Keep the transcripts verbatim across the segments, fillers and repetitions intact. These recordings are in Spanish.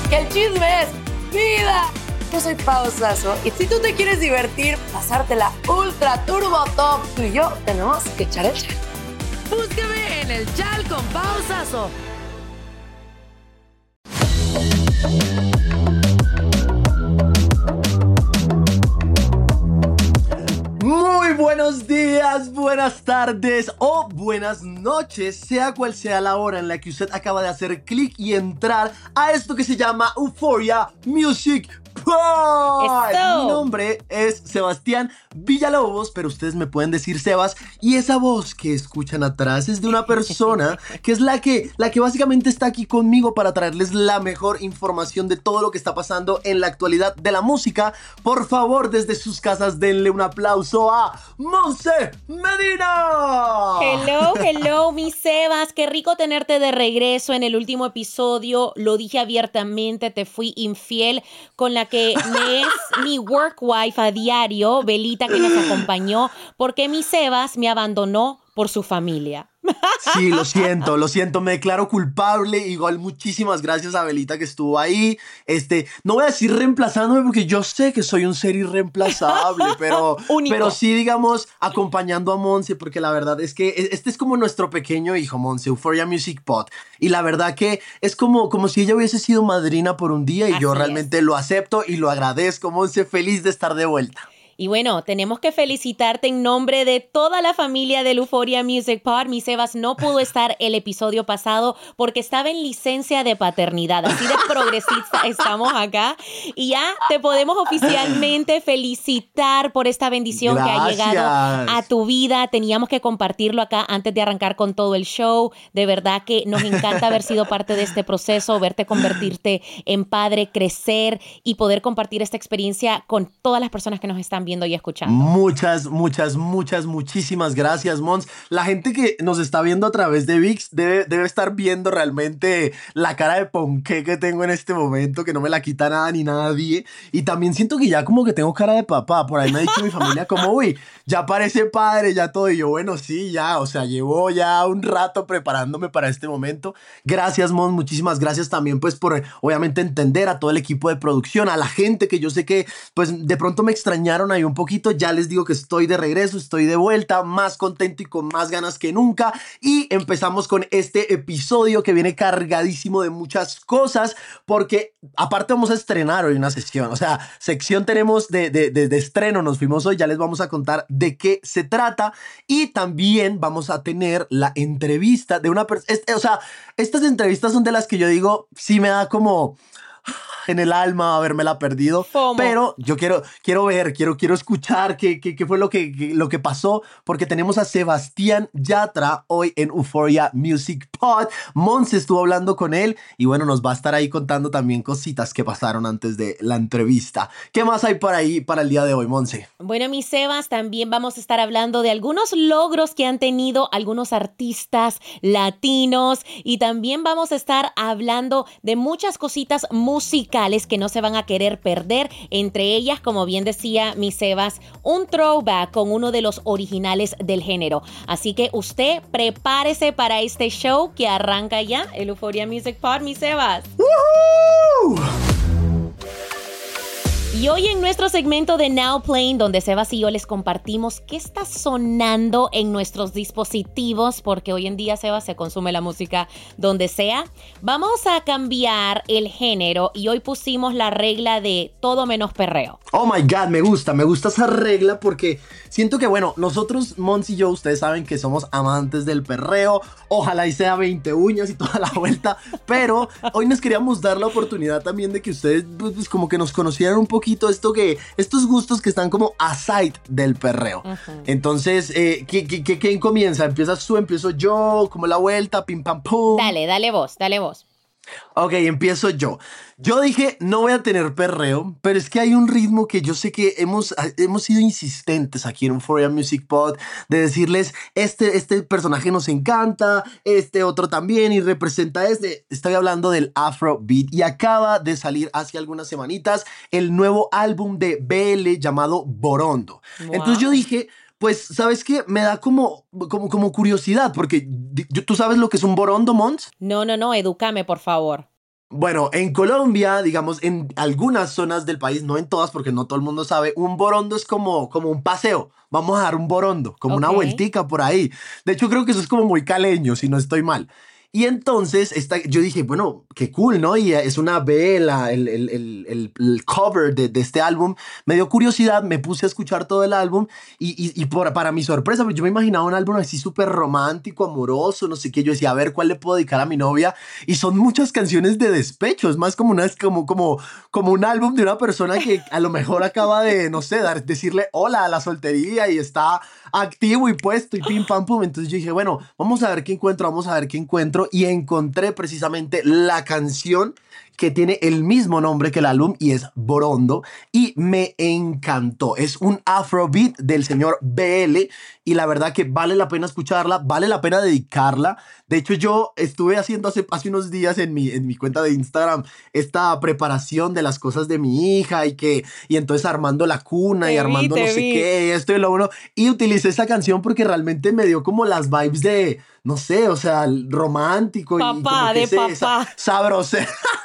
que el chisme es vida. Yo soy Pau Sasso y si tú te quieres divertir, pasártela ultra turbo top, tú y yo tenemos que echar el chal. Búsqueme en el Chal con Pau Sasso. Muy buenos días, buenas tardes o buenas noches, sea cual sea la hora en la que usted acaba de hacer clic y entrar a esto que se llama Euphoria Music Pod. Mi nombre es Sebastián Villalobos, pero ustedes me pueden decir Sebas, y esa voz que escuchan atrás es de una persona que es la que, la que básicamente está aquí conmigo para traerles la mejor información de todo lo que está pasando en la actualidad de la música. Por favor, desde sus casas denle un aplauso a Monse Medina. Hello, hello, mi Sebas, qué rico tenerte de regreso. En el último episodio lo dije abiertamente, te fui infiel con la que me es mi work wife a diario, Belita, que nos acompañó, porque mi Sebas me abandonó por su familia. Sí, lo siento, lo siento, me declaro culpable. Igual muchísimas gracias a Belita que estuvo ahí. Este, no voy a decir reemplazándome porque yo sé que soy un ser irreemplazable, pero, pero sí, digamos, acompañando a Monse, porque la verdad es que este es como nuestro pequeño hijo, Monse, Euphoria Music Pod. Y la verdad que es como, como si ella hubiese sido madrina por un día y Así yo realmente es. Lo acepto y lo agradezco, Monse, feliz de estar de vuelta. Y bueno, tenemos que felicitarte en nombre de toda la familia del Euphoria Music Pod. Mi Sebas no pudo estar el episodio pasado porque estaba en licencia de paternidad. Así de progresista estamos acá. Y ya te podemos oficialmente felicitar por esta bendición Gracias. Que ha llegado a tu vida. Teníamos que compartirlo acá antes de arrancar con todo el show. De verdad que nos encanta haber sido parte de este proceso, verte convertirte en padre, crecer y poder compartir esta experiencia con todas las personas que nos están viendo y escuchando. Muchas, muchas, muchas, muchísimas gracias, Mons. La gente que nos está viendo a través de VIX debe, debe estar viendo realmente la cara de ponqué que tengo en este momento, que no me la quita nada ni nadie. Y también siento que ya como que tengo cara de papá. Por ahí me ha dicho mi familia como, uy, ya parece padre, ya todo. Y yo, bueno, sí, ya, o sea, llevo ya un rato preparándome para este momento. Gracias, Mons, muchísimas gracias también, pues, por obviamente entender a todo el equipo de producción, a la gente que yo sé que, pues, de pronto me extrañaron ahí un poquito. Ya les digo que estoy de regreso, estoy de vuelta, más contento y con más ganas que nunca. Y empezamos con este episodio que viene cargadísimo de muchas cosas, porque aparte vamos a estrenar hoy una sesión, o sea, sección tenemos de, de, de, de estreno, nos fuimos hoy, ya les vamos a contar de qué se trata. Y también vamos a tener la entrevista de una persona, o sea, estas entrevistas son de las que yo digo, sí me da como en el alma habérmela perdido, FOMO. Pero yo quiero, quiero ver, quiero, quiero escuchar qué, qué, qué fue lo que, qué, lo que pasó, porque tenemos a Sebastián Yatra hoy en Euphoria Music Pod. Monse estuvo hablando con él y bueno, nos va a estar ahí contando también cositas que pasaron antes de la entrevista. ¿Qué más hay por ahí para el día de hoy, Monse? Bueno, mi Sebas, también vamos a estar hablando de algunos logros que han tenido algunos artistas latinos y también vamos a estar hablando de muchas cositas musicales que no se van a querer perder, entre ellas, como bien decía mi Sebas, un throwback con uno de los originales del género. Así que usted prepárese para este show que arranca ya, el Euphoria Music Pod, mi Sebas. ¡Woohoo! Y hoy en nuestro segmento de Now Playing, donde Sebas y yo les compartimos qué está sonando en nuestros dispositivos, porque hoy en día, Sebas, se consume la música donde sea, vamos a cambiar el género y hoy pusimos la regla de todo menos perreo. Oh my God, me gusta, me gusta esa regla porque siento que, bueno, nosotros, Mons y yo, ustedes saben que somos amantes del perreo, ojalá y sea veinte uñas y toda la vuelta, pero hoy nos queríamos dar la oportunidad también de que ustedes, pues, como que nos conocieran un poquito esto que, estos gustos que están como aside del perreo. Uh-huh. Entonces, eh, ¿qué, qué, qué, ¿quién comienza? ¿Empiezas tú? ¿Empiezo yo? ¿Como la vuelta? ¿Pim, pam, pum? Dale, dale vos, dale vos. Ok, empiezo yo. Yo dije, no voy a tener perreo, pero es que hay un ritmo que yo sé que hemos, hemos sido insistentes aquí en Euphoria Music Pod, de decirles, este, este personaje nos encanta, este otro también, y representa este. Estoy hablando del Afrobeat, y acaba de salir hace algunas semanitas el nuevo álbum de B L llamado Borondo. Wow. Entonces yo dije, pues, ¿sabes qué? Me da como, como, como curiosidad, porque ¿tú sabes lo que es un borondo, Mons? No, no, no, edúcame, por favor. Bueno, en Colombia, digamos, en algunas zonas del país, no en todas porque no todo el mundo sabe, un borondo es como, como un paseo. Vamos a dar un borondo, como Ok. una vueltica por ahí. De hecho, creo que eso es como muy caleño, si no estoy mal. Y entonces esta, yo dije, bueno, qué cool, ¿no? Y es una vela, el, el, el, el, el cover de, de este álbum. Me dio curiosidad, me puse a escuchar todo el álbum y, y, y por, para mi sorpresa, pues yo me imaginaba un álbum así súper romántico, amoroso, no sé qué. Yo decía, a ver, ¿cuál le puedo dedicar a mi novia? Y son muchas canciones de despecho, es más como, una, como, como, como un álbum de una persona que a lo mejor acaba de, no sé, dar, decirle hola a la soltería y está activo y puesto y pim pam pum. Entonces yo dije, bueno, vamos a ver qué encuentro, vamos a ver qué encuentro. Y encontré precisamente la canción que tiene el mismo nombre que el álbum y es Borondo y me encantó. Es un afrobeat del señor B L y la verdad que vale la pena escucharla, vale la pena dedicarla. De hecho, yo estuve haciendo hace, hace unos días en mi, en mi cuenta de Instagram esta preparación de las cosas de mi hija y que y entonces armando la cuna y Te vi, armando no te sé vi. qué, esto y lo uno. Y utilicé esa canción porque realmente me dio como las vibes de, no sé, o sea, romántico y como Papá que de ese sa- papá. sabroseo.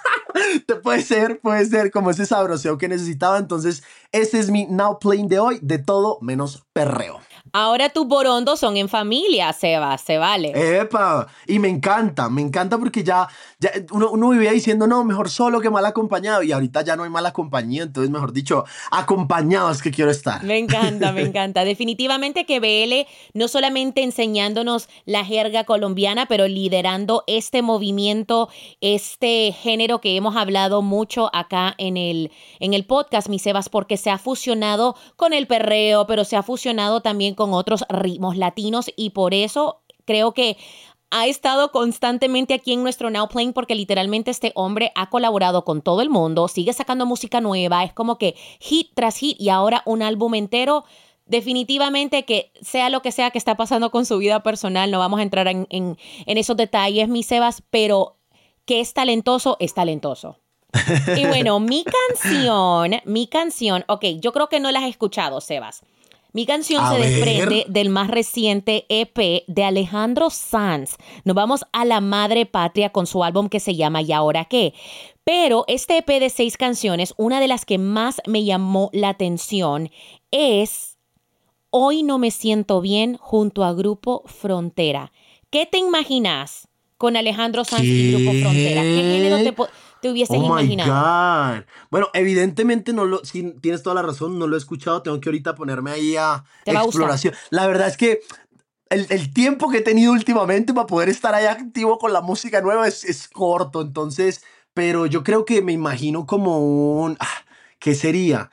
Te puede ser, puede ser como ese sabroseo que necesitaba. Entonces, este es mi Now Playing de hoy, de todo menos perreo. Ahora tus borondos son en familia, Sebas, se vale. Epa, y me encanta, me encanta porque ya, ya uno, uno vivía diciendo, no, mejor solo que mal acompañado. Y ahorita ya no hay mala compañía, entonces, mejor dicho, acompañado es que quiero estar. Me encanta, me encanta. Definitivamente que B L no solamente enseñándonos la jerga colombiana, pero liderando este movimiento, este género que hemos hablado mucho acá en el, en el podcast, mi Sebas, porque se ha fusionado con el perreo, pero se ha fusionado también con otros ritmos latinos y por eso creo que ha estado constantemente aquí en nuestro Now Playing porque literalmente este hombre ha colaborado con todo el mundo, sigue sacando música nueva, es como que hit tras hit y ahora un álbum entero. Definitivamente que sea lo que sea que está pasando con su vida personal, no vamos a entrar en, en, en esos detalles, mi Sebas, pero que es talentoso, es talentoso. Y bueno, mi canción, mi canción, ok, yo creo que no la has escuchado, Sebas. Mi canción A se ver. desprende del más reciente E P de Alejandro Sanz. Nos vamos a la madre patria con su álbum que se llama ¿Y ahora qué? Pero este E P de seis canciones, una de las que más me llamó la atención es Hoy no me siento bien junto a Grupo Frontera. ¿Qué te imaginas con Alejandro Sanz y Grupo Frontera? ¿Qué género te, po- te hubieses Oh my imaginado? God. Bueno, evidentemente no lo, sí, tienes toda la razón, no lo he escuchado, tengo que ahorita ponerme ahí a Te va a gustar. exploración. La verdad es que el, el tiempo que he tenido últimamente para poder estar ahí activo con la música nueva es, es corto, entonces, pero yo creo que me imagino como un, ah, ¿qué sería?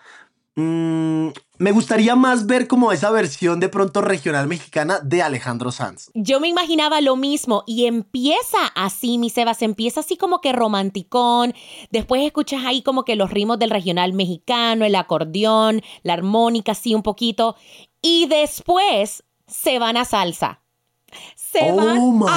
Mm, me gustaría más ver como esa versión de pronto regional mexicana de Alejandro Sanz. Yo me imaginaba lo mismo y empieza así, mi Sebas, empieza así como que romanticón, después escuchas ahí como que los ritmos del regional mexicano, el acordeón, la armónica así un poquito y después se van a salsa. Se van Oh my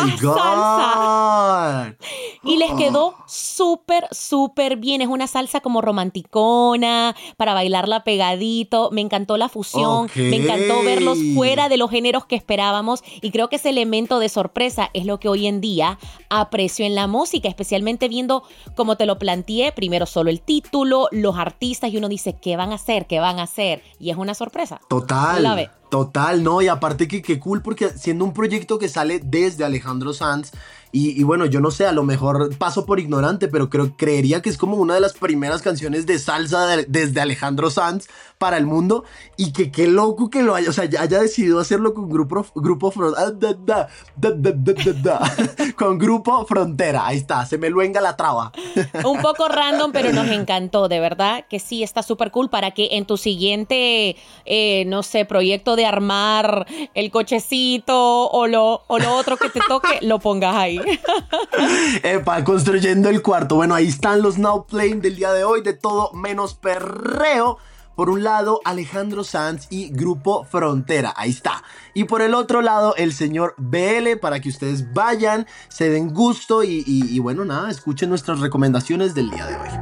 a salsa. God. Y les quedó súper, súper bien. Es una salsa como romanticona, para bailarla pegadito. Me encantó la fusión. Ok. Me encantó verlos fuera de los géneros que esperábamos. Y creo que ese elemento de sorpresa es lo que hoy en día aprecio en la música, especialmente viendo como te lo planteé, primero solo el título, los artistas, y uno dice, ¿qué van a hacer? ¿Qué van a hacer? Y es una sorpresa. Total, La ve. total, no, y aparte que qué cool porque siendo un proyecto que sale desde Alejandro Sanz y, y bueno, yo no sé, a lo mejor paso por ignorante, pero creo, creería que es como una de las primeras canciones de salsa de- desde Alejandro Sanz para el mundo y que qué loco que lo haya, o sea, ya haya decidido hacerlo con Grupo, grupo Fron- ah, da, da, da, da, da, da, da, con Grupo Frontera, ahí está, se me luenga la traba. Un poco random, pero nos encantó, de verdad que sí, está súper cool para que en tu siguiente, eh, no sé, proyecto de armar el cochecito o lo, o lo otro que te toque, lo pongas ahí. Epa, construyendo el cuarto. Bueno, ahí están los Now Playing del día de hoy, de todo menos perreo. Por un lado, Alejandro Sanz y Grupo Frontera, ahí está. Y por el otro lado, el señor B L, para que ustedes vayan, se den gusto y, y, y bueno, nada, escuchen nuestras recomendaciones del día de hoy.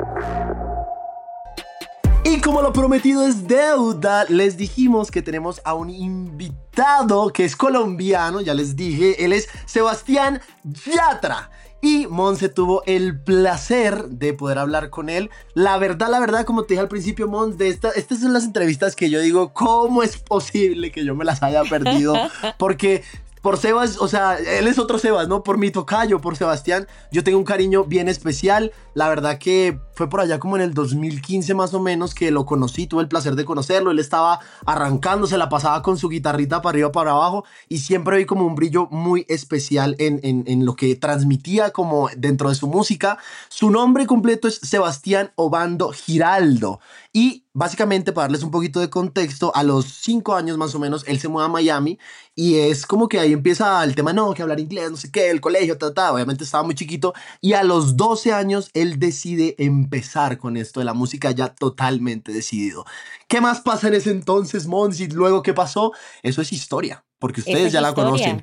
Y como lo prometido es deuda, les dijimos que tenemos a un invitado que es colombiano, ya les dije, él es Sebastián Yatra. Y Monse tuvo el placer de poder hablar con él. La verdad, la verdad, como te dije al principio, Mons, de esta, estas son las entrevistas que yo digo, ¿cómo es posible que yo me las haya perdido? Porque por Sebas, o sea, él es otro Sebas, ¿no? Por mi tocayo, por Sebastián, yo tengo un cariño bien especial. La verdad que fue por allá como en el dos mil quince más o menos que lo conocí, tuve el placer de conocerlo. Él estaba arrancando, se la pasaba con su guitarrita para arriba, para abajo, y siempre vi como un brillo muy especial en, en, en lo que transmitía como dentro de su música. Su nombre completo es Sebastián Obando Giraldo. Y básicamente, para darles un poquito de contexto, a los cinco años más o menos, él se mueve a Miami y es como que ahí empieza el tema, no, que hablar inglés, no sé qué, el colegio, ta, ta, obviamente estaba muy chiquito. Y a los doce años, él decide empezar con esto de la música ya totalmente decidido. ¿Qué más pasa en ese entonces, Mons? Y luego, ¿qué pasó? Eso es historia, porque ustedes es ya la historia. conocen.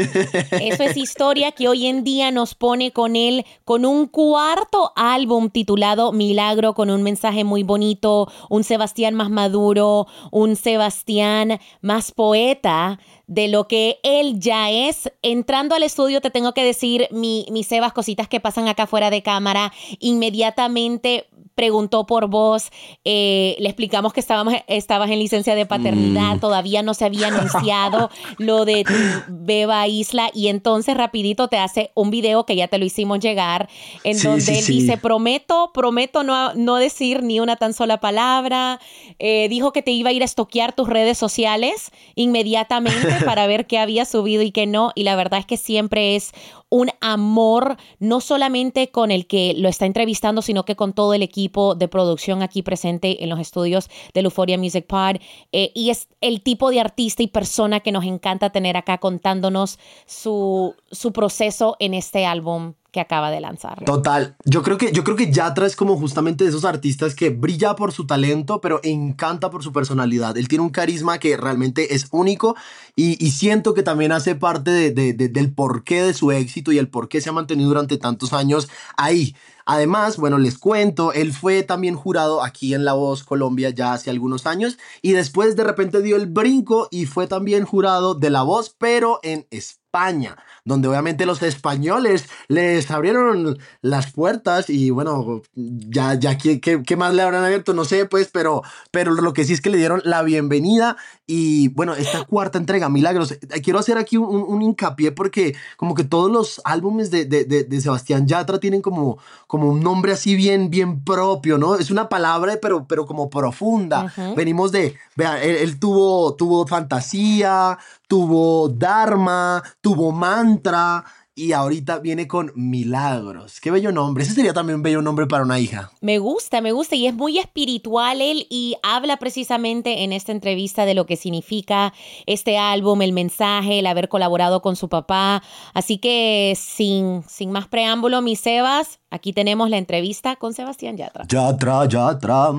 Eso es historia que hoy en día nos pone con él, con un cuarto álbum titulado Milagro, con un mensaje muy bonito, un Sebastián más maduro, un Sebastián más poeta de lo que él ya es. Entrando al estudio te tengo que decir, mi, mi Sebas, cositas que pasan acá fuera de cámara, inmediatamente preguntó por vos, eh, le explicamos que estábamos, estabas en licencia de paternidad, mm. todavía no se había anunciado lo de tu beba Isla, y entonces rapidito te hace un video que ya te lo hicimos llegar, en sí, donde sí, él sí. dice, prometo, prometo no, no decir ni una tan sola palabra, eh, dijo que te iba a ir a estoquear tus redes sociales inmediatamente para ver qué había subido y qué no, y la verdad es que siempre es un amor, no solamente con el que lo está entrevistando, sino que con todo el equipo de producción aquí presente en los estudios del Euphoria Music Pod. Eh, y es el tipo de artista y persona que nos encanta tener acá contándonos su, su proceso en este álbum que acaba de lanzar. Total, yo creo que yo creo que Yatra es como justamente de esos artistas que brilla por su talento, pero encanta por su personalidad. Él tiene un carisma que realmente es único y, y siento que también hace parte de, de, de, del porqué de su éxito y el por qué se ha mantenido durante tantos años ahí. Además, bueno, les cuento, él fue también jurado aquí en La Voz Colombia ya hace algunos años y después de repente dio el brinco y fue también jurado de La Voz, pero en España, donde obviamente los españoles les abrieron las puertas y bueno, ya, ya ¿qué, qué, qué más le habrán abierto? No sé, pues, pero, pero lo que sí es que le dieron la bienvenida y bueno, esta cuarta entrega, Milagros, quiero hacer aquí un, un, un hincapié porque como que todos los álbumes de, de, de, de Sebastián Yatra tienen como, como un nombre así bien, bien propio, ¿no? Es una palabra, pero, pero como profunda. Uh-huh. Venimos de, vea, él, él tuvo, tuvo Fantasía, tuvo Dharma, tuvo Mantra y ahorita viene con Milagros. Qué bello nombre. Ese sería también un bello nombre para una hija. Me gusta, me gusta y es muy espiritual él y habla precisamente en esta entrevista de lo que significa este álbum, el mensaje, el haber colaborado con su papá. Así que sin, sin más preámbulo, mi Sebas, aquí tenemos la entrevista con Sebastián Yatra. Yatra, Yatra.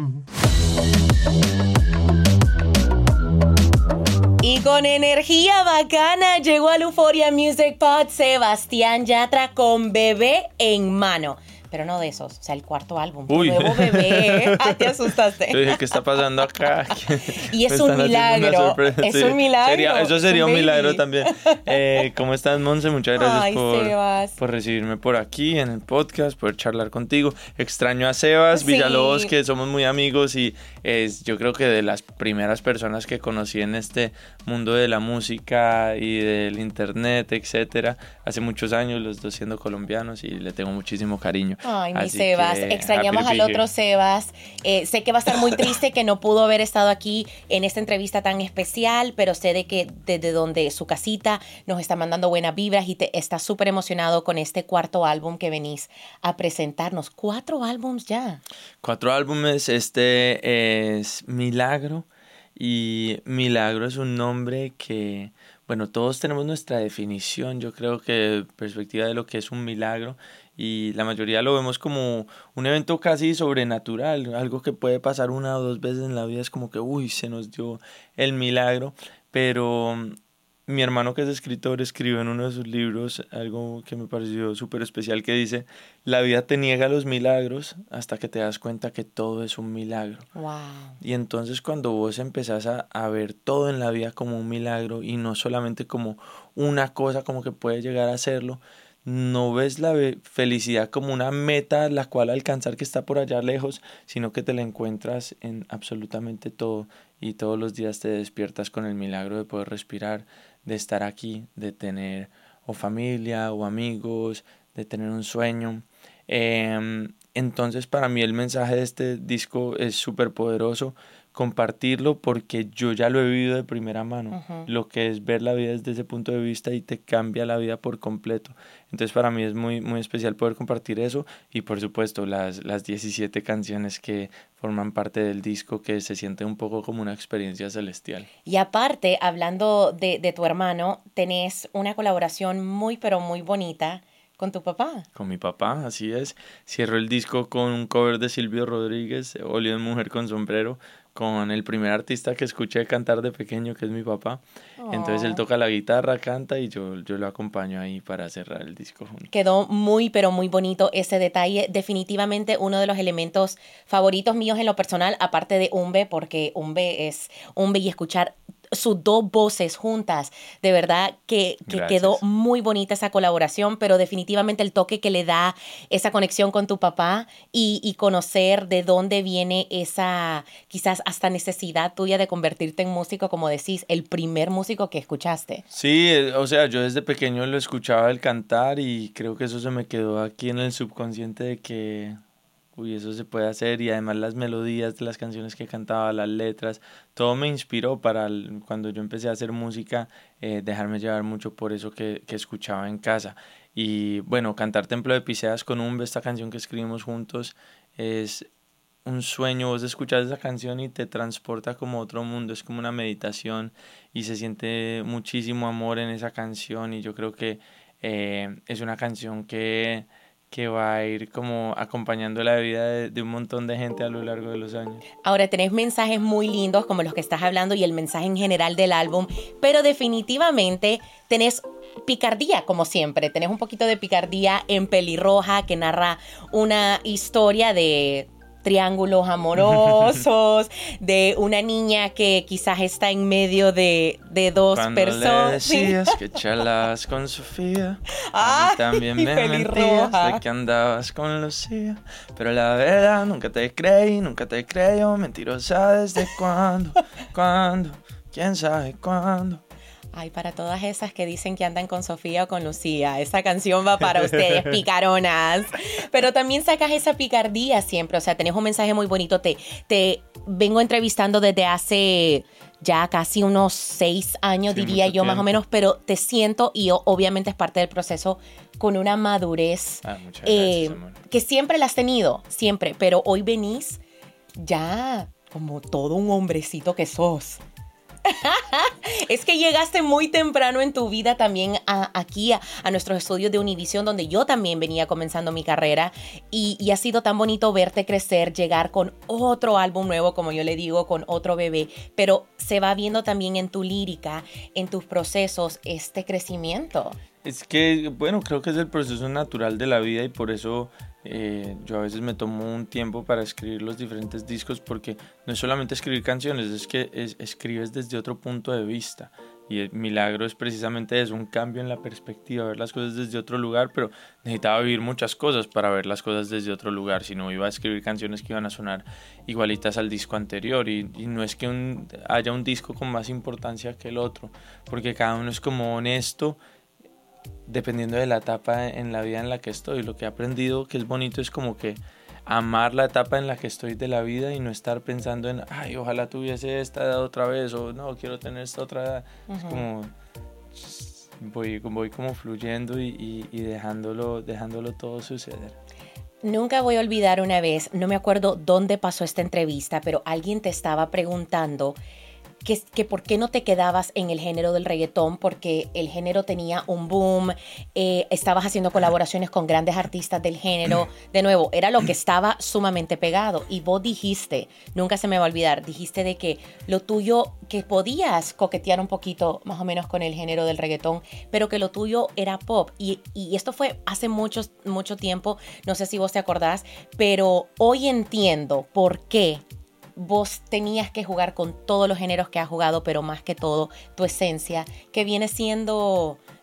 Y con energía bacana llegó al Euphoria Music Pod Sebastián Yatra con Bebé en mano. Pero no de esos, o sea, el cuarto álbum. Uy. Nuevo Bebé. Ay, te asustaste. Yo dije, ¿qué está pasando acá? Y es un milagro. Es sí. un milagro. Sería, eso sería un, un milagro también. Eh, ¿Cómo estás, Monse? Muchas gracias Ay, por, Sebas. por recibirme por aquí en el podcast, por charlar contigo. Extraño a Sebas sí. Villalobos, que somos muy amigos y es, yo creo que de las primeras personas que conocí en este mundo de la música y del internet, etcétera. Hace muchos años, los dos siendo colombianos, y le tengo muchísimo cariño. Ay, mi Sebas, extrañamos al otro Sebas. Eh, sé que va a estar muy triste que no pudo haber estado aquí en esta entrevista tan especial, pero sé de que desde donde su casita nos está mandando buenas vibras y te está súper emocionado con este cuarto álbum que venís a presentarnos. Cuatro álbums ya. Cuatro álbumes, este es Milagro. Y Milagro es un nombre que, bueno, todos tenemos nuestra definición, yo creo que perspectiva de lo que es un milagro, y la mayoría lo vemos como un evento casi sobrenatural, algo que puede pasar una o dos veces en la vida, es como que, uy, se nos dio el milagro, pero mi hermano, que es escritor, escribió en uno de sus libros algo que me pareció súper especial, que dice: la vida te niega los milagros hasta que te das cuenta que todo es un milagro. Wow. Y entonces cuando vos empezás a, a ver todo en la vida como un milagro y no solamente como una cosa como que puede llegar a serlo, no ves la ve- felicidad como una meta la cual alcanzar que está por allá lejos, sino que te la encuentras en absolutamente todo y todos los días te despiertas con el milagro de poder respirar, de estar aquí, de tener o familia o amigos, de tener un sueño. Em, entonces para mí el mensaje de este disco es súper poderoso, compartirlo porque yo ya lo he vivido de primera mano, Ujú. lo que es ver la vida desde ese punto de vista y te cambia la vida por completo. Entonces para mí es muy, muy especial poder compartir eso y por supuesto las, las diecisiete canciones que forman parte del disco que se siente un poco como una experiencia celestial. Y aparte, hablando de, de tu hermano, tenés una colaboración muy, pero muy bonita con tu papá. Con mi papá, así es. Cierro el disco con un cover de Silvio Rodríguez, Óleo de mujer con sombrero, con el primer artista que escuché cantar de pequeño, que es mi papá. Entonces él Oh. toca la guitarra, canta y yo, yo lo acompaño ahí para cerrar el disco juntos. Quedó muy, pero muy bonito ese detalle. Definitivamente uno de los elementos favoritos míos en lo personal, aparte de Umbe, porque Umbe es Umbe y escuchar sus dos voces juntas, de verdad que, que Gracias. quedó muy bonita esa colaboración, pero definitivamente el toque que le da esa conexión con tu papá y, y conocer de dónde viene esa quizás hasta necesidad tuya de convertirte en músico, como decís, el primer músico que escuchaste. Sí, eh, o sea, yo desde pequeño lo escuchaba el cantar y creo que eso se me quedó aquí en el subconsciente de que, uy, eso se puede hacer y además las melodías de las canciones que cantaba, las letras, todo me inspiró para el- cuando yo empecé a hacer música, eh, dejarme llevar mucho por eso que, que escuchaba en casa. Y bueno, cantar Templo de Piseas con Umbe, esta canción que escribimos juntos, es un sueño. Vos escuchas esa canción y te transporta como a otro mundo, es como una meditación y se siente muchísimo amor en esa canción y yo creo que eh, es una canción que, que va a ir como acompañando la vida de, de un montón de gente a lo largo de los años. Ahora tenés mensajes muy lindos como los que estás hablando y el mensaje en general del álbum, pero definitivamente tenés picardía como siempre, tenés un poquito de picardía en Pelirroja que narra una historia de triángulos amorosos, de una niña que quizás está en medio de, de dos Cuando personas. le decías que charlas con Sofía, a Ay, mí también me pelirroja. mentías de que andabas con Lucía, pero la verdad nunca te creí, nunca te creo, mentirosa desde cuándo, cuándo, quién sabe cuándo. Ay, para todas esas que dicen que andan con Sofía o con Lucía, esa canción va para ustedes, picaronas. Pero también sacas esa picardía siempre, o sea, tenés un mensaje muy bonito. Te, te vengo entrevistando desde hace ya casi unos seis años, Sí, diría mucho yo más o tiempo. menos, pero te siento, y o- obviamente es parte del proceso, con una madurez Ah, muchas eh, gracias, amor. que siempre la has tenido, siempre, pero hoy venís ya como todo un hombrecito que sos. Es que llegaste muy temprano en tu vida también a, aquí a, a nuestros estudios de Univision, donde yo también venía comenzando mi carrera y, y ha sido tan bonito verte crecer, llegar con otro álbum nuevo, como yo le digo, con otro bebé, pero se va viendo también en tu lírica, en tus procesos, este crecimiento. Es que, bueno, creo que es el proceso natural de la vida y por eso eh, yo a veces me tomo un tiempo para escribir los diferentes discos porque no es solamente escribir canciones, es que es, escribes desde otro punto de vista y el milagro es precisamente eso, un cambio en la perspectiva, ver las cosas desde otro lugar, pero necesitaba vivir muchas cosas para ver las cosas desde otro lugar, si no iba a escribir canciones que iban a sonar igualitas al disco anterior y, y no es que un, haya un disco con más importancia que el otro, porque cada uno es como honesto dependiendo de la etapa en la vida en la que estoy. Lo que he aprendido que es bonito es como que amar la etapa en la que estoy de la vida y no estar pensando en, ay, ojalá tuviese esta edad otra vez o no, quiero tener esta otra edad. Uh-huh. Es como, voy, voy como fluyendo y, y, y dejándolo, dejándolo todo suceder. Nunca voy a olvidar una vez, no me acuerdo dónde pasó esta entrevista, pero alguien te estaba preguntando Que, que por qué no te quedabas en el género del reggaetón, porque el género tenía un boom, eh, estabas haciendo colaboraciones con grandes artistas del género, de nuevo, era lo que estaba sumamente pegado, y vos dijiste, nunca se me va a olvidar, dijiste de que lo tuyo, que podías coquetear un poquito más o menos con el género del reggaetón, pero que lo tuyo era pop, y, y esto fue hace mucho, mucho tiempo, no sé si vos te acordás, pero hoy entiendo por qué vos tenías que jugar con todos los géneros que has jugado, pero más que todo tu esencia, que viene siendo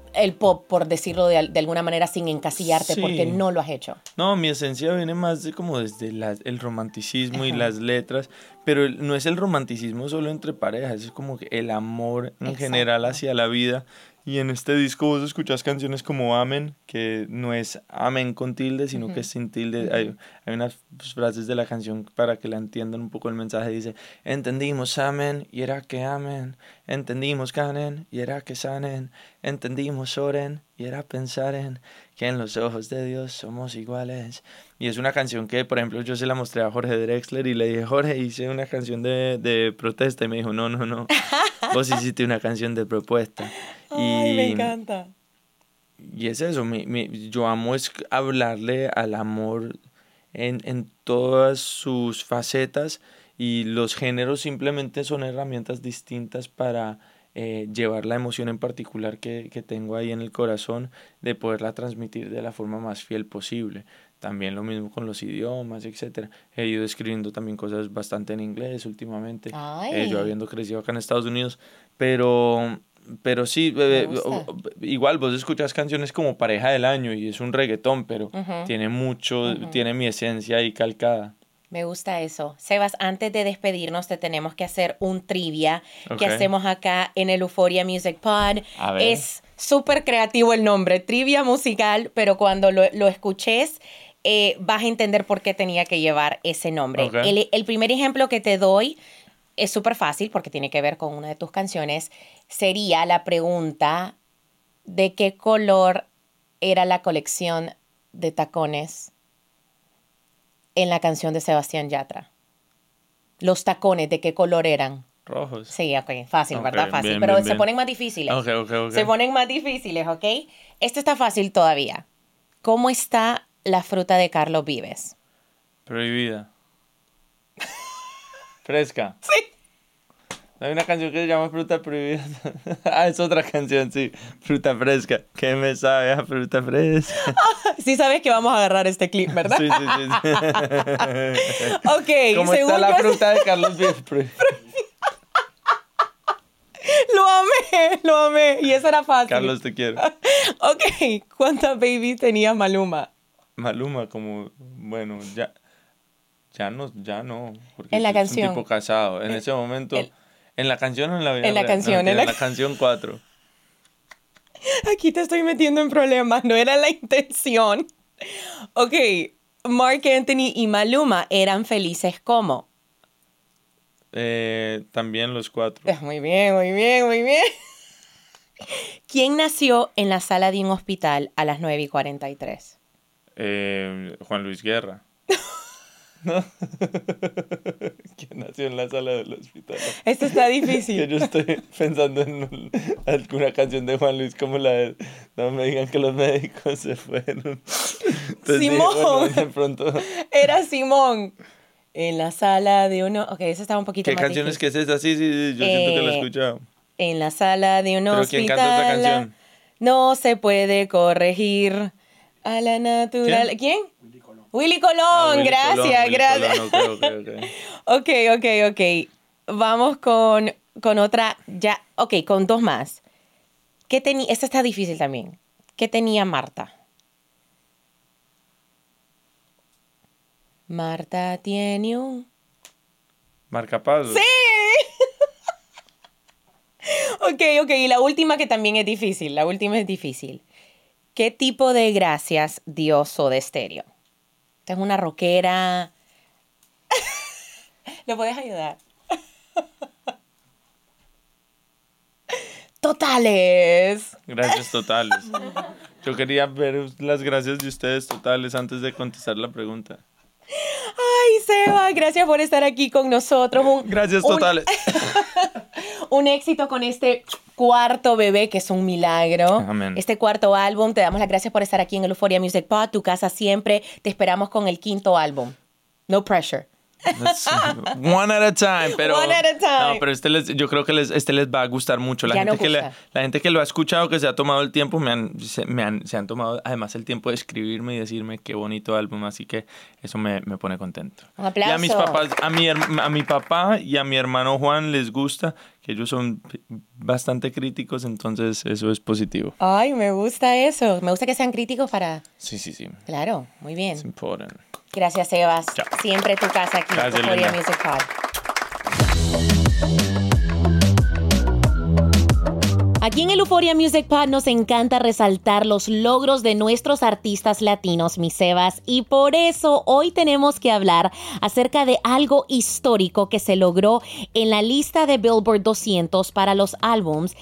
el pop, por decirlo de, de alguna manera, sin encasillarte, Sí. porque no lo has hecho? No, mi esencia viene más de como desde la- el romanticismo y Ajá. las letras, pero el- no es el romanticismo solo entre parejas, es como que el amor en Exacto. general hacia la vida. Y en este disco vos escuchás canciones como Amen, que no es Amen con tilde, sino Ujú. que es sin tilde. Ujú. Hay, hay unas frases de la canción para que la entiendan un poco el mensaje. Dice, entendimos Amen y era que amen, entendimos ganen y era que sanen, entendimos oren y era pensar en que en los ojos de Dios somos iguales. Y es una canción que, por ejemplo, yo se la mostré a Jorge Drexler y le dije, Jorge, hice una canción de, de protesta. Y me dijo, no, no, no, vos hiciste una canción de propuesta. Ay, me Y, encanta. y es eso, mi, mi- yo amo es hablarle al amor en, en todas sus facetas y los géneros simplemente son herramientas distintas para eh, llevar la emoción en particular que, que tengo ahí en el corazón, de poderla transmitir de la forma más fiel posible. También lo mismo con los idiomas, etcétera. He ido escribiendo también cosas bastante en inglés últimamente, eh, yo Ay, habiendo crecido acá en Estados Unidos, pero... Pero sí, me eh, gusta. igual vos escuchas canciones como Pareja del Año y es un reggaetón, pero Ujú. tiene mucho, Ujú. tiene mi esencia ahí calcada. Me gusta eso. Sebas, antes de despedirnos, te tenemos que hacer un trivia que Ok. hacemos acá en el Euphoria Music Pod. A ver. Es súper creativo el nombre, trivia musical, pero cuando lo, lo escuches, eh, vas a entender por qué tenía que llevar ese nombre. Ok. El, el primer ejemplo que te doy es súper fácil porque tiene que ver con una de tus canciones. Sería la pregunta: ¿de qué color era la colección de tacones en la canción de Sebastián Yatra? Los tacones, ¿de qué color eran? Rojos. Sí, ok, fácil, Ok, ¿verdad? Fácil, bien, pero bien, se bien. ponen más difíciles. Ok, ok, ok. Se ponen más difíciles, ¿ok? Este está fácil todavía. ¿Cómo está la fruta de Carlos Vives? Prohibida. Fresca. Sí. Hay una canción que se llama Fruta Prohibida. Ah, es otra canción, sí. Fruta fresca. ¿Qué me sabe a fruta fresca? Sí sabes que vamos a agarrar este clip, ¿verdad? Sí, sí, sí. sí. Ok, ¿Cómo según está la yo- fruta de Carlos Vives? Prohibida. Lo amé, lo amé. Y eso era fácil. Carlos, te quiero. Ok, ¿cuántas babies tenía Maluma? Maluma, como, bueno, ya, ya no, ya no, porque En la es canción. un tipo casado. En El- ese momento, el- ¿en la canción o en la vida En la real? canción, No, en en la- la canción cuatro. Aquí te estoy metiendo en problemas, no era la intención. Ok, Marc Anthony y Maluma eran felices como. Eh, también los cuatro. Muy bien, muy bien, muy bien. ¿Quién nació en la sala de un hospital a las nueve y cuarenta y tres? Eh, Juan Luis Guerra. ¿No? ¿Quién nació en la sala del hospital? Esto está Que difícil. yo estoy pensando en un- alguna canción de Juan Luis como la de No me digan que los médicos se fueron. Entonces dije, Simón. bueno, de pronto... Era Simón. En la sala de uno... Ok, eso estaba un poquito ¿Qué más canción es que difícil. es esa? Sí, sí, sí, yo siento que la he Eh, escuchado. En la sala de un ¿Pero hospital. quién canta esa canción? No se puede corregir a la natural. ¿Quién? Willy Colón. Ah, Willy gracias, Colón, Willy gracias. Colón, ok, ok, ok. Ok, ok, ok. Vamos con, con otra. Ya, ok, con dos más. ¿Qué tenía? Esta está difícil también. ¿Qué tenía Marta? Marta tiene un... Marcapasos. ¡Sí! Ok, ok. Y la última que también es difícil. La última es difícil. ¿Qué tipo de gracias dio Soda Stereo? Esta es una rockera. ¿Lo puedes ayudar? Totales. Gracias totales. Yo quería ver las gracias de ustedes totales antes de contestar la pregunta. Ay, Seba, gracias por estar aquí con nosotros. Un, Gracias un- totales. Un éxito con este cuarto bebé, que es un milagro. Amén. Este cuarto álbum. Te damos las gracias por estar aquí en el Euphoria Music Pod. Tu casa siempre. Te esperamos con el quinto álbum. No pressure. One at a time, pero One at a time. no, pero este les, yo creo que les, este les va a gustar mucho. La Ya gente no que le, gusta. la gente que lo ha escuchado, que se ha tomado el tiempo, me han, se, me han, se han tomado además el tiempo de escribirme y decirme qué bonito álbum, así que eso me, me pone contento. Un aplauso. Y a mis papás, a mi, herma- a mi papá y a mi hermano Juan les gusta, que ellos son bastante críticos, entonces eso es positivo. Ay, me gusta eso. Me gusta que sean críticos para... Sí, sí, sí. Claro, muy bien. It's important. Gracias, Sebas. Chao. Siempre tu casa aquí en Gracias, Euphoria Linda. Music Pod. Aquí en el Euphoria Music Pod nos encanta resaltar los logros de nuestros artistas latinos, mis Sebas, y por eso hoy tenemos que hablar acerca de algo histórico que se logró en la lista de Billboard doscientos para los álbums,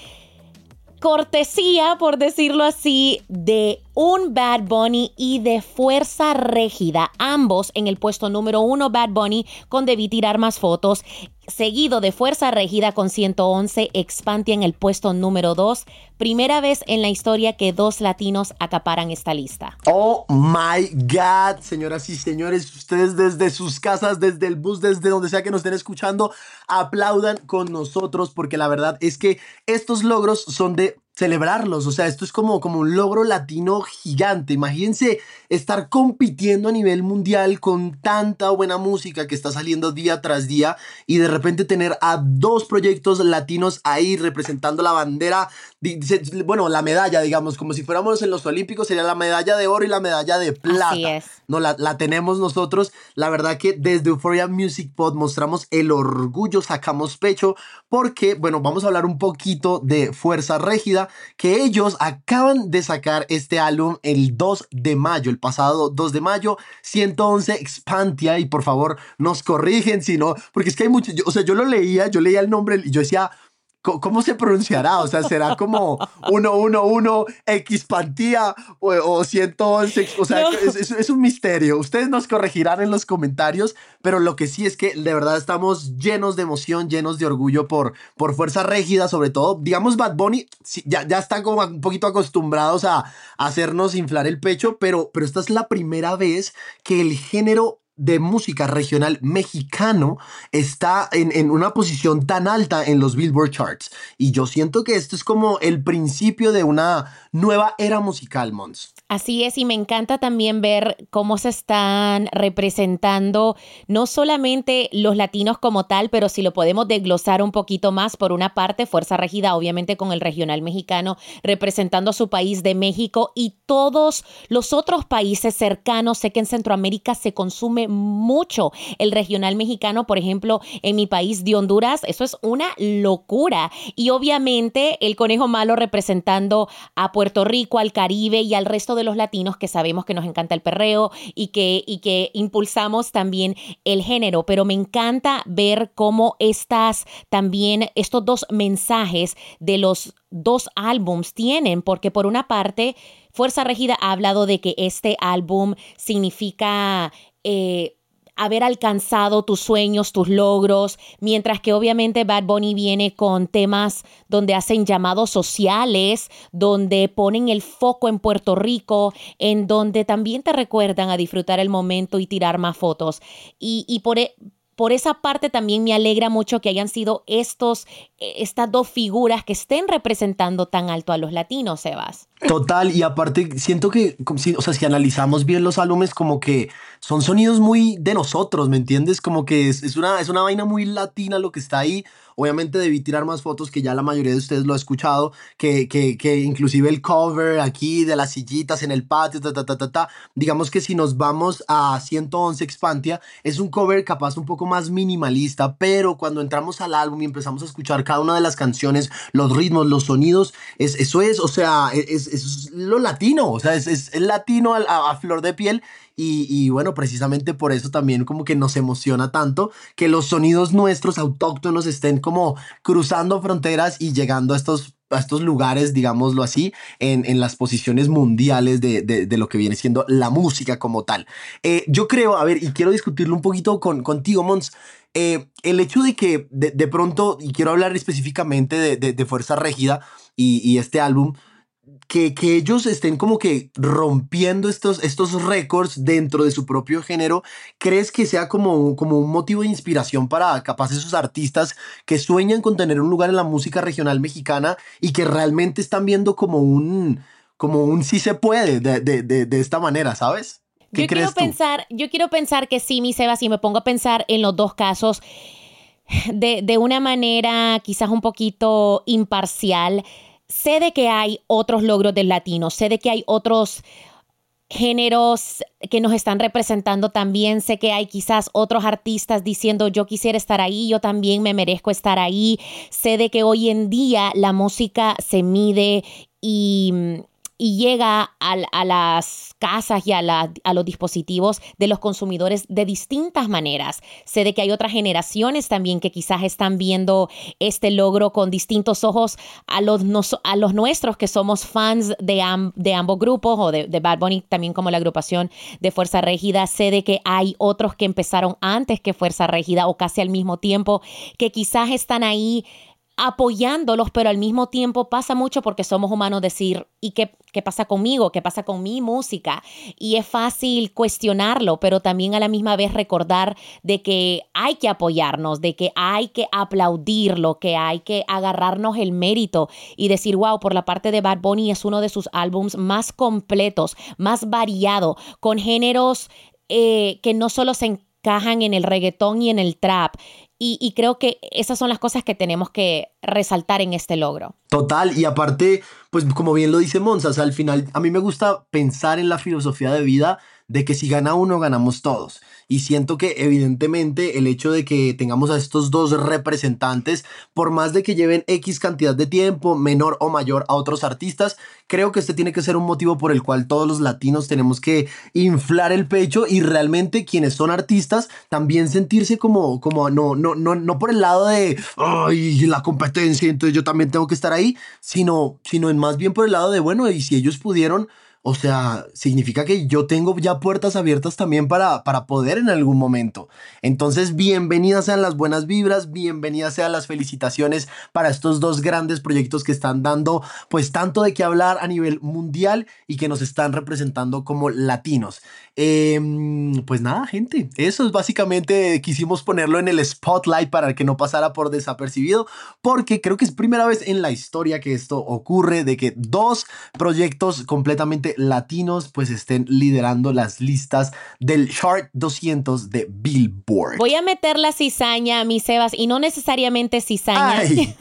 cortesía, por decirlo así, de un Bad Bunny y de Fuerza Régida, ambos en el puesto número uno, Bad Bunny con Debí Tirar Más Fotos, seguido de Fuerza Régida con ciento once, Expantia en el puesto número dos, primera vez en la historia que dos latinos acaparan esta lista. Oh my God, señoras y señores, ustedes desde sus casas, desde el bus, desde donde sea que nos estén escuchando, aplaudan con nosotros porque la verdad es que estos logros son de celebrarlos, o sea, esto es como, como un logro latino gigante. Imagínense estar compitiendo a nivel mundial con tanta buena música que está saliendo día tras día y de repente tener a dos proyectos latinos ahí representando la bandera, bueno, la medalla, digamos, como si fuéramos en los Olímpicos, sería la medalla de oro y la medalla de plata. Así es. No, la, la tenemos nosotros. La verdad que desde Euphoria Music Pod mostramos el orgullo, sacamos pecho, porque, bueno, vamos a hablar un poquito de Fuerza Régida, que ellos acaban de sacar este álbum el dos de mayo, el pasado dos de mayo, ciento once Expantia, y por favor nos corrigen si no, porque es que hay muchos, yo, o sea, yo lo leía, yo leía el nombre y yo decía, ¿cómo se pronunciará? O sea, ¿será como ciento once Expantia o, o ciento once? O sea, No. es, es, es un misterio. Ustedes nos corregirán en los comentarios, pero lo que sí es que de verdad estamos llenos de emoción, llenos de orgullo por, por Fuerza Régida, sobre todo. Digamos, Bad Bunny sí, ya, ya están como un poquito acostumbrados a, a hacernos inflar el pecho, pero, pero esta es la primera vez que el género de música regional mexicano está en, en una posición tan alta en los Billboard Charts. Y yo siento que esto es como el principio de una nueva era musical, Mons. Así es, y me encanta también ver cómo se están representando no solamente los latinos como tal, pero si lo podemos desglosar un poquito más, por una parte, Fuerza Régida, obviamente con el regional mexicano, representando a su país de México y todos los otros países cercanos. Sé que en Centroamérica se consume mucho el regional mexicano, por ejemplo, en mi país de Honduras, eso es una locura. Y obviamente el Conejo Malo representando a Puerto Rico, al Caribe y al resto de los latinos que sabemos que nos encanta el perreo y que, y que impulsamos también el género. Pero me encanta ver cómo estas también, estos dos mensajes de los dos álbums tienen, porque por una parte, Fuerza Régida ha hablado de que este álbum significa eh, haber alcanzado tus sueños, tus logros, mientras que obviamente Bad Bunny viene con temas donde hacen llamados sociales, donde ponen el foco en Puerto Rico, en donde también te recuerdan a disfrutar el momento y tirar más fotos. Y, y por, por esa parte también me alegra mucho que hayan sido estos, estas dos figuras que estén representando tan alto a los latinos, Sebas. Total, y aparte siento que, como si, o sea, si analizamos bien los álbumes, como que son sonidos muy de nosotros, ¿me entiendes? Como que es, es, una, es una vaina muy latina lo que está ahí. Obviamente debí tirar más fotos, que ya la mayoría de ustedes lo ha escuchado, que, que, que inclusive el cover aquí de las sillitas en el patio, ta, ta, ta, ta, ta. Digamos que si nos vamos a ciento once Expantia, es un cover capaz un poco más minimalista, pero cuando entramos al álbum y empezamos a escuchar cada una de las canciones, los ritmos, los sonidos, es, eso es, o sea, es, es lo latino, o sea, es, es, es latino a, a, a flor de piel. Y, y bueno, precisamente por eso también como que nos emociona tanto que los sonidos nuestros autóctonos estén como cruzando fronteras y llegando a estos, a estos lugares, digámoslo así, en, en las posiciones mundiales de, de, de lo que viene siendo la música como tal. Eh, yo creo, a ver, y quiero discutirlo un poquito con, contigo, Mons, eh, el hecho de que de, de pronto, y quiero hablar específicamente de, de, de Fuerza Régida y, y este álbum, que, que ellos estén como que rompiendo estos, estos récords dentro de su propio género, ¿crees que sea como, como un motivo de inspiración para capaz esos artistas que sueñan con tener un lugar en la música regional mexicana y que realmente están viendo como un, como un sí se puede de, de, de, de esta manera, ¿sabes? ¿Qué yo crees quiero tú? pensar, yo quiero pensar que sí, mi Sebas, y me pongo a pensar en los dos casos de, de una manera quizás un poquito imparcial. Sé de que hay otros logros del latino, sé de que hay otros géneros que nos están representando también, sé que hay quizás otros artistas diciendo yo quisiera estar ahí, yo también me merezco estar ahí, sé de que hoy en día la música se mide y... y llega a, a las casas y a, la, a los dispositivos de los consumidores de distintas maneras. Sé de que hay otras generaciones también que quizás están viendo este logro con distintos ojos a los, nos, a los nuestros que somos fans de, am, de ambos grupos o de, de Bad Bunny también como la agrupación de Fuerza Régida. Sé de que hay otros que empezaron antes que Fuerza Régida o casi al mismo tiempo que quizás están ahí apoyándolos, pero al mismo tiempo pasa mucho porque somos humanos decir, ¿y qué, qué pasa conmigo? ¿Qué pasa con mi música? Y es fácil cuestionarlo, pero también a la misma vez recordar de que hay que apoyarnos, de que hay que aplaudirlo, que hay que agarrarnos el mérito y decir, wow, por la parte de Bad Bunny es uno de sus álbums más completos, más variado, con géneros eh, que no solo se encajan en el reggaetón y en el trap. Y, y creo que esas son las cosas que tenemos que resaltar en este logro. Total, y aparte, pues como bien lo dice Monza, o sea, al final a mí me gusta pensar en la filosofía de vida de que si gana uno, ganamos todos. Y siento que evidentemente el hecho de que tengamos a estos dos representantes, por más de que lleven X cantidad de tiempo, menor o mayor a otros artistas, creo que este tiene que ser un motivo por el cual todos los latinos tenemos que inflar el pecho y realmente quienes son artistas también sentirse como, como no, no, no, no por el lado de ay, la competencia, entonces yo también tengo que estar ahí, sino, sino en más bien por el lado de bueno, y si ellos pudieron, o sea, significa que yo tengo ya puertas abiertas también para, para poder en algún momento. Entonces, bienvenidas sean las buenas vibras, bienvenidas sean las felicitaciones para estos dos grandes proyectos que están dando pues tanto de qué hablar a nivel mundial y que nos están representando como latinos. Eh, pues nada, gente, eso es básicamente, quisimos ponerlo en el spotlight para que no pasara por desapercibido, porque creo que es primera vez en la historia que esto ocurre, de que dos proyectos completamente latinos pues estén liderando las listas del Chart doscientos de Billboard. Voy a meter la cizaña, mi Sebas, y no necesariamente cizaña. Ay,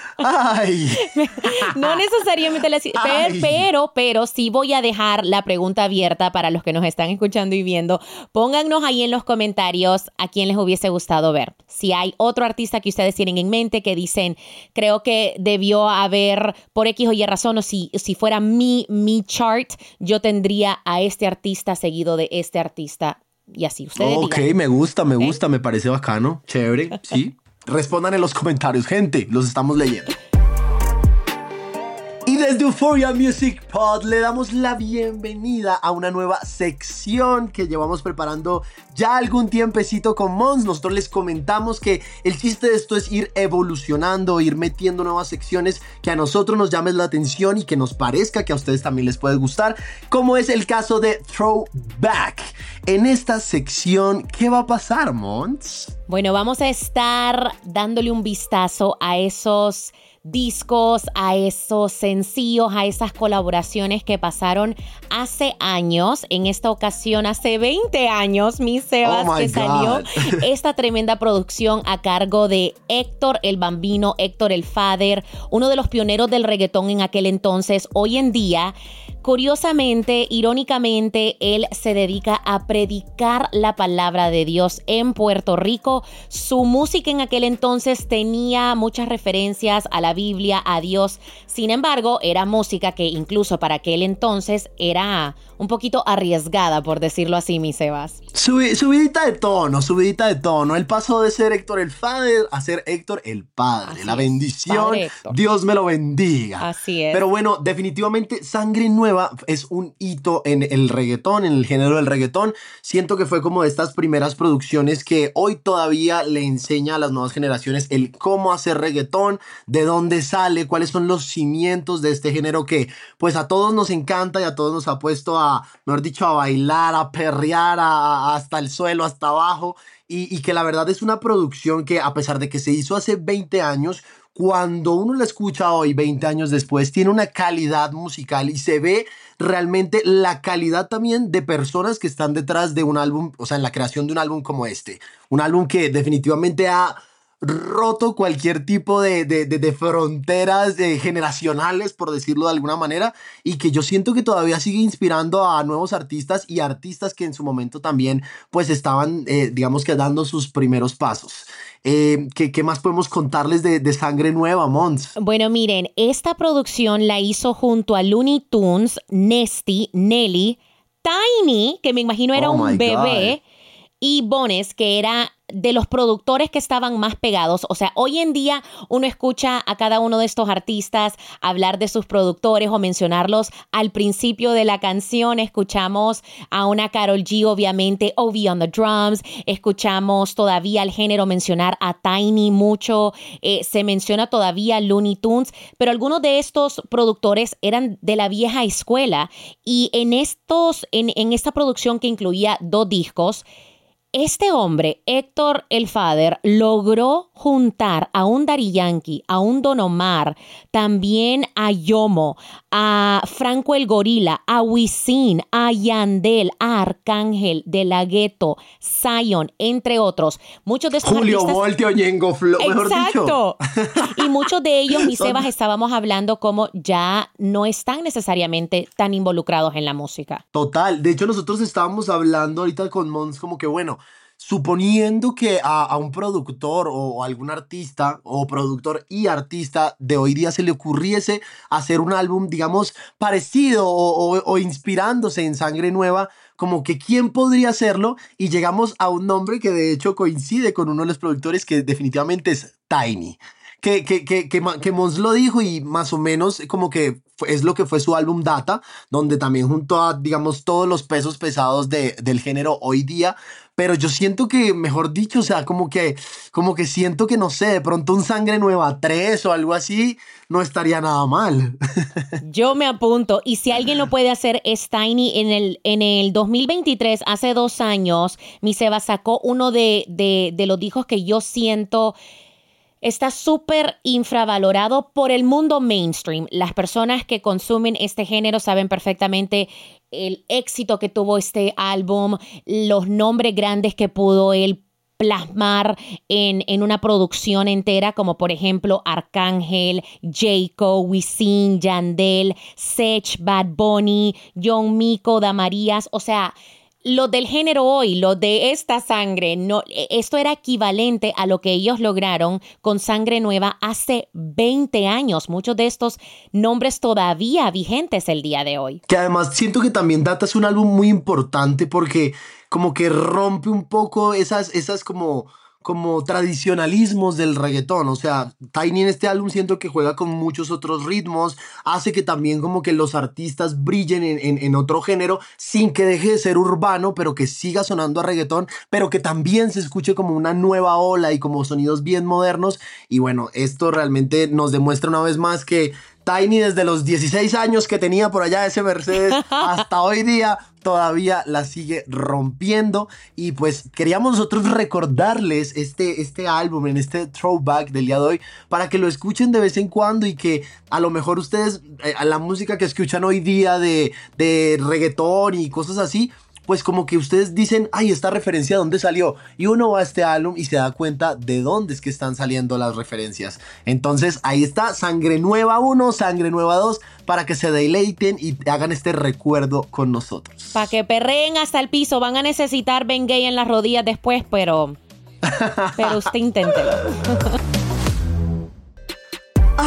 ay. No necesariamente la cizaña, pero, pero, pero sí voy a dejar la pregunta abierta para los que nos están escuchando y viendo. Pónganos ahí en los comentarios a quién les hubiese gustado ver. Si hay otro artista que ustedes tienen en mente que dicen, creo que debió haber por X o Y razón, o si, si fuera mi, mi chart, yo tendría a este artista seguido de este artista y así ustedes Ok, digan. me gusta, me ¿Okay? gusta, me parece bacano, chévere, sí. Respondan en los comentarios, gente, los estamos leyendo. Y desde Euphoria Music Pod le damos la bienvenida a una nueva sección que llevamos preparando ya algún tiempecito con Mons. Nosotros les comentamos que el chiste de esto es ir evolucionando, ir metiendo nuevas secciones que a nosotros nos llamen la atención y que nos parezca que a ustedes también les puede gustar, como es el caso de Throwback. En esta sección, ¿qué va a pasar, Mons? Bueno, vamos a estar dándole un vistazo a esos discos, a esos sencillos, a esas colaboraciones que pasaron hace años. En esta ocasión, hace veinte años, mi Sebas, oh my que God. salió esta tremenda producción a cargo de Héctor el Bambino, Héctor el Father, uno de los pioneros del reggaetón en aquel entonces. Hoy en día, curiosamente, irónicamente, él se dedica a predicar la palabra de Dios en Puerto Rico. Su música en aquel entonces tenía muchas referencias a la Biblia, a Dios. Sin embargo, era música que incluso para aquel entonces era un poquito arriesgada, por decirlo así, mi Sebas. Subi, subidita de tono, subidita de tono. Él pasó de ser Héctor el Father a ser Héctor el Padre. Así la es, bendición, Padre Héctor. Dios me lo bendiga. Así es. Pero bueno, definitivamente Sangre Nueva es un hito en el reggaetón, en el género del reggaetón. Siento que fue como de estas primeras producciones que hoy todavía le enseña a las nuevas generaciones el cómo hacer reggaetón, de dónde sale, cuáles son los cimientos de este género que pues a todos nos encanta y a todos nos ha puesto a, mejor dicho, a bailar, a perrear, a, a hasta el suelo, hasta abajo. Y, y que la verdad es una producción que, a pesar de que se hizo hace veinte años, cuando uno la escucha hoy, veinte años después, tiene una calidad musical y se ve realmente la calidad también de personas que están detrás de un álbum, o sea, en la creación de un álbum como este. Un álbum que definitivamente ha roto cualquier tipo de, de, de, de fronteras de generacionales, por decirlo de alguna manera, y que yo siento que todavía sigue inspirando a nuevos artistas y artistas que en su momento también pues estaban, eh, digamos que dando sus primeros pasos. Eh, ¿qué, ¿Qué más podemos contarles de, de Sangre Nueva, Mons? Bueno, miren, esta producción la hizo junto a Looney Tunes, Nesty, Nelly, Tiny, que me imagino era Oh un my bebé, God. y Bones, que era de los productores que estaban más pegados. O sea, hoy en día uno escucha a cada uno de estos artistas hablar de sus productores o mencionarlos al principio de la canción. Escuchamos a una Karol G, obviamente, Ovi on the drums. Escuchamos todavía al género mencionar a Tiny mucho. Eh, se menciona todavía Looney Tunes, pero algunos de estos productores eran de la vieja escuela. Y en, estos, en, en esta producción que incluía dos discos, este hombre, Héctor el Father, logró juntar a un Daddy Yankee, a un Don Omar, también a Yomo, a Franco el Gorila, a Wisin, a Yandel, a Arcángel, De La Ghetto, Zion, entre otros. Muchos de estos Julio artistas... Voltio, Ñengo Flow, mejor dicho. Exacto. Y muchos de ellos, mis Son- Sebas, estábamos hablando como ya no están necesariamente tan involucrados en la música. Total, de hecho nosotros estábamos hablando ahorita con Mons como que bueno, suponiendo que a, a un productor o, o algún artista o productor y artista de hoy día se le ocurriese hacer un álbum, digamos, parecido o, o- o inspirándose en Sangre Nueva, como que quién podría hacerlo, y llegamos a un nombre que de hecho coincide con uno de los productores, que definitivamente es Tiny. Que, que, que, que, Ma- que Mons lo dijo y más o menos como que fue- es lo que fue su álbum Data, donde también juntó a, digamos, todos los pesos pesados de, del género hoy día. Pero yo siento que, mejor dicho, o sea, como que, como que siento que, no sé, de pronto un Sangre Nueva tres o algo así no estaría nada mal. Yo me apunto, y si alguien lo puede hacer es Tiny. En el, en el dos mil veintitrés, hace dos años, mi Seba sacó uno de, de, de los discos que yo siento está súper infravalorado por el mundo mainstream. Las personas que consumen este género saben perfectamente el éxito que tuvo este álbum, los nombres grandes que pudo él plasmar en, en una producción entera, como por ejemplo Arcángel, Jayco, Wisin, Yandel, Sech, Bad Bunny, John Mico, Damarías. O sea, lo del género hoy, lo de esta sangre, no, esto era equivalente a lo que ellos lograron con Sangre Nueva hace veinte años. Muchos de estos nombres todavía vigentes el día de hoy. Que además siento que también Data es un álbum muy importante porque como que rompe un poco esas, esas como, como tradicionalismos del reggaetón. O sea, Tiny en este álbum siento que juega con muchos otros ritmos, hace que también como que los artistas brillen en, en, en otro género sin que deje de ser urbano, pero que siga sonando a reggaetón, pero que también se escuche como una nueva ola y como sonidos bien modernos. Y bueno, esto realmente nos demuestra una vez más que Tiny, desde los dieciséis años que tenía por allá ese Mercedes hasta hoy día, todavía la sigue rompiendo. Y pues queríamos nosotros recordarles este, este álbum en este throwback del día de hoy para que lo escuchen de vez en cuando, y que a lo mejor ustedes, eh, a la música que escuchan hoy día de, de reggaetón y cosas así, pues como que ustedes dicen, ay, esta referencia, ¿dónde salió? Y uno va a este álbum y se da cuenta de dónde es que están saliendo las referencias. Entonces ahí está, Sangre Nueva uno, Sangre Nueva dos, para que se deleiten y hagan este recuerdo con nosotros. Para que perreen hasta el piso. Van a necesitar Ben Gay en las rodillas después, pero, pero usted inténtelo.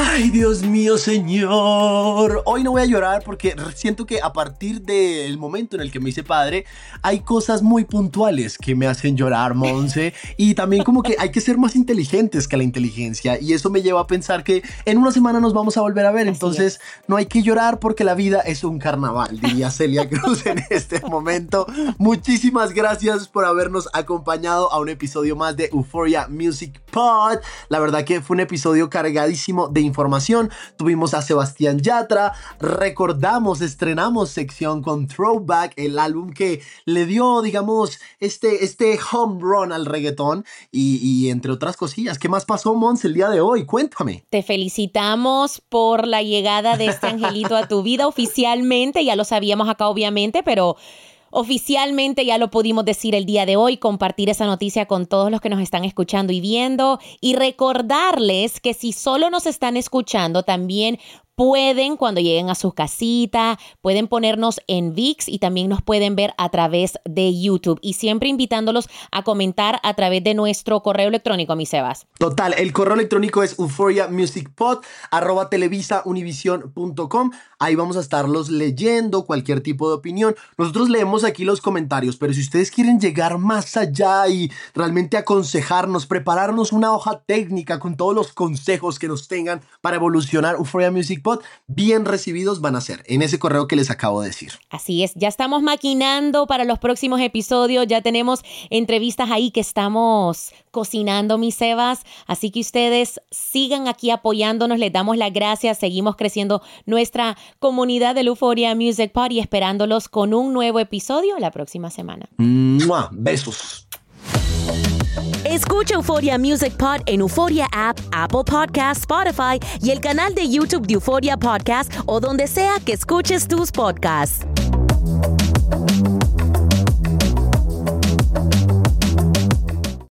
Ay, Dios mío, señor. Hoy no voy a llorar porque siento que a partir del momento en el que me hice padre, hay cosas muy puntuales que me hacen llorar, Monse. Y también como que hay que ser más inteligentes que la inteligencia. Y eso me lleva a pensar que en una semana nos vamos a volver a ver. Así Entonces es. no hay que llorar porque la vida es un carnaval, diría Celia Cruz en este momento. Muchísimas gracias por habernos acompañado a un episodio más de Euphoria Music Pod. La verdad que fue un episodio cargadísimo de información. Tuvimos a Sebastián Yatra, recordamos, estrenamos sección con Throwback, el álbum que le dio, digamos, este, este home run al reggaetón y, y entre otras cosillas. ¿Qué más pasó, Mons, el día de hoy? Cuéntame. Te felicitamos por la llegada de este angelito a tu vida oficialmente. Ya lo sabíamos acá, obviamente, pero oficialmente ya lo pudimos decir el día de hoy, compartir esa noticia con todos los que nos están escuchando y viendo y recordarles que si solo nos están escuchando, también pueden, cuando lleguen a sus casitas, pueden ponernos en VIX y también nos pueden ver a través de YouTube. Y siempre invitándolos a comentar a través de nuestro correo electrónico, mi Sebas. Total, el correo electrónico es euphoriamusicpod arroba televisaunivision punto com. Ahí vamos a estarlos leyendo cualquier tipo de opinión. Nosotros leemos aquí los comentarios, pero si ustedes quieren llegar más allá y realmente aconsejarnos, prepararnos una hoja técnica con todos los consejos que nos tengan para evolucionar Euphoria Music Pod, bien recibidos van a ser en ese correo que les acabo de decir. Así es, ya estamos maquinando para los próximos episodios, ya tenemos entrevistas ahí que estamos cocinando, mis Sebas, así que ustedes sigan aquí apoyándonos, les damos las gracias, seguimos creciendo nuestra comunidad del Euphoria Music Pod y esperándolos con un nuevo episodio la próxima semana. ¡Mua! Besos. Escucha Euphoria Music Pod en Euphoria App, Apple Podcasts, Spotify y el canal de YouTube de Euphoria Podcast o donde sea que escuches tus podcasts.